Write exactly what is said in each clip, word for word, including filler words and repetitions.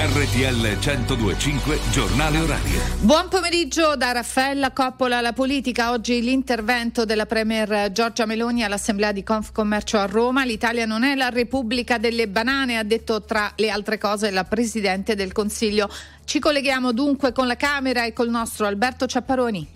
R T L centodue e cinque Giornale Orario. Buon pomeriggio da Raffaella Coppola. La politica, oggi l'intervento della Premier Giorgia Meloni all'Assemblea di Confcommercio a Roma. L'Italia non è la Repubblica delle banane, ha detto tra le altre cose la Presidente del Consiglio. Ci colleghiamo dunque con la Camera e col nostro Alberto Ciapparoni.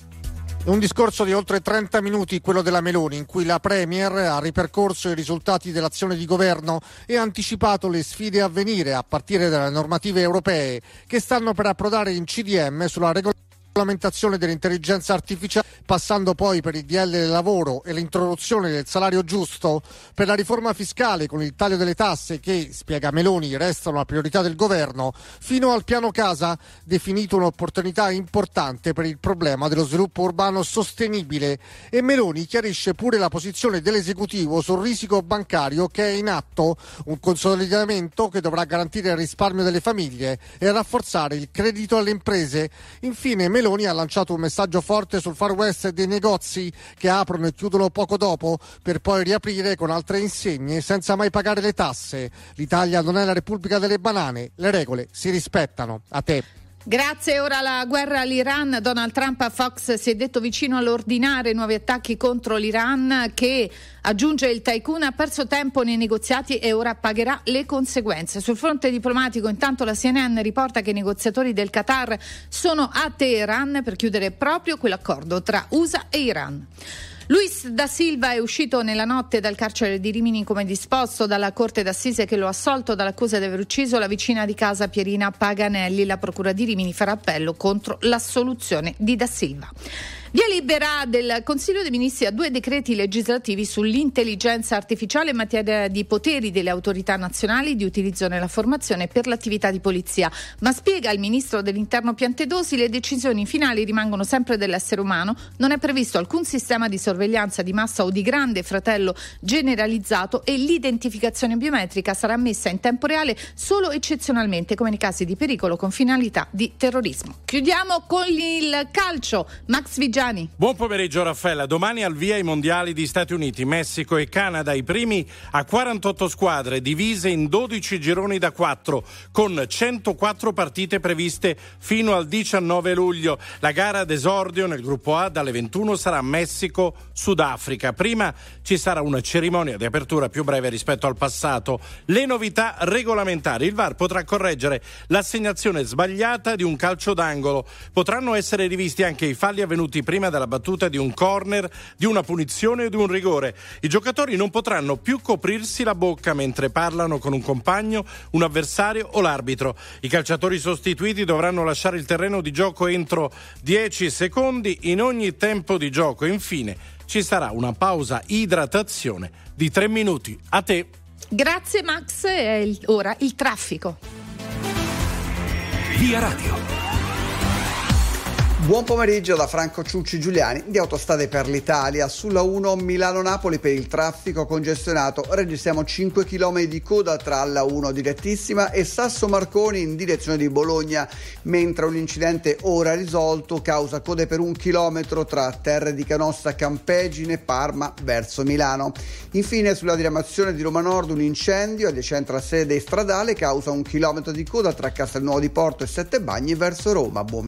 Un discorso di oltre trenta minuti, quello della Meloni, in cui la Premier ha ripercorso i risultati dell'azione di governo e ha anticipato le sfide a venire, a partire dalle normative europee che stanno per approdare in C D M sulla regolamentazione dell'intelligenza artificiale, passando poi per il D L del lavoro e l'introduzione del salario giusto, per la riforma fiscale con il taglio delle tasse che, spiega Meloni, restano la priorità del governo, fino al piano casa, definito un'opportunità importante per il problema dello sviluppo urbano sostenibile. E Meloni chiarisce pure la posizione dell'esecutivo sul risico bancario che è in atto, un consolidamento che dovrà garantire il risparmio delle famiglie e rafforzare il credito alle imprese. Infine Meloni ha lanciato un messaggio forte sul Far West dei negozi che aprono e chiudono poco dopo per poi riaprire con altre insegne senza mai pagare le tasse. L'Italia non è la Repubblica delle banane, le regole si rispettano. A te. Grazie. Ora la guerra all'Iran. Donald Trump a Fox si è detto vicino all'ordinare nuovi attacchi contro l'Iran che, aggiunge il tycoon, ha perso tempo nei negoziati e ora pagherà le conseguenze. Sul fronte diplomatico, intanto, la C N N riporta che i negoziatori del Qatar sono a Teheran per chiudere proprio quell'accordo tra U S A e Iran. Luis da Silva è uscito nella notte dal carcere di Rimini come disposto dalla Corte d'Assise che lo ha assolto dall'accusa di aver ucciso la vicina di casa Pierina Paganelli. La Procura di Rimini farà appello contro l'assoluzione di da Silva. Via libera del Consiglio dei Ministri a due decreti legislativi sull'intelligenza artificiale in materia di poteri delle autorità nazionali di utilizzo nella formazione per l'attività di polizia. Ma spiega il ministro dell'Interno Piantedosi, le decisioni finali rimangono sempre dell'essere umano, non è previsto alcun sistema di sorveglianza di massa o di grande fratello generalizzato e l'identificazione biometrica sarà messa in tempo reale solo eccezionalmente come nei casi di pericolo con finalità di terrorismo. Chiudiamo con il calcio. Max Vigiani. Buon pomeriggio Raffaella. Domani al via i mondiali di Stati Uniti, Messico e Canada, i primi a quarantotto squadre divise in dodici gironi da quattro con centoquattro partite previste fino al diciannove luglio. La gara d'esordio nel gruppo A dalle ventuno sarà Messico-Sudafrica. Prima ci sarà una cerimonia di apertura più breve rispetto al passato. Le novità regolamentari: il V A R potrà correggere l'assegnazione sbagliata di un calcio d'angolo, potranno essere rivisti anche i falli avvenuti prima della battuta di un corner, di una punizione o di un rigore. I giocatori non potranno più coprirsi la bocca mentre parlano con un compagno, un avversario o l'arbitro. I calciatori sostituiti dovranno lasciare il terreno di gioco entro dieci secondi in ogni tempo di gioco. Infine ci sarà una pausa idratazione di tre minuti. A te. Grazie Max. E ora il traffico. Via Radio. Buon pomeriggio da Franco Ciucci Giuliani di Autostrade per l'Italia. Sulla uno Milano-Napoli per il traffico congestionato registriamo cinque chilometri di coda tra la uno direttissima e Sasso Marconi in direzione di Bologna, mentre un incidente ora risolto causa code per un chilometro tra Terre di Canossa, Campegine e Parma verso Milano. Infine sulla diramazione di Roma Nord un incendio adiacente alla sede stradale causa un chilometro di coda tra Castelnuovo di Porto e Sette Bagni verso Roma. Buon